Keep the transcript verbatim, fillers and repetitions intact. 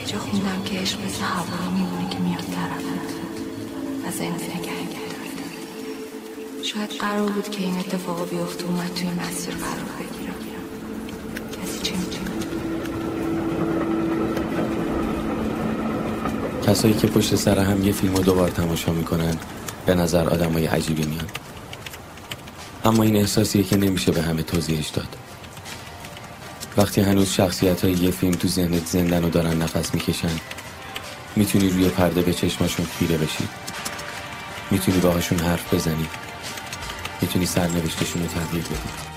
جا خوندم که عشق مثل هوایی میمونه که میاد طرفت و زنده نگه داره. شاید قرار بود که این اتفاقا بیفته و من توی مسیر قرار بگیرم. کسی چه می‌دونه؟ کسایی که پشت سر هم یه فیلمو دوبار تماشا میکنن به نظر آدمای عجیبی میان، اما این احساسیه که نمیشه به همه توضیحش داد. وقتی هنوز شخصیت‌های یه فیلم تو ذهنت زندن و دارن نفس میکشن، میتونی روی پرده به چشماشون خیره بشی، میتونی باهاشون حرف بزنی، میتونی سرنوشتشون رو تغییر بدی.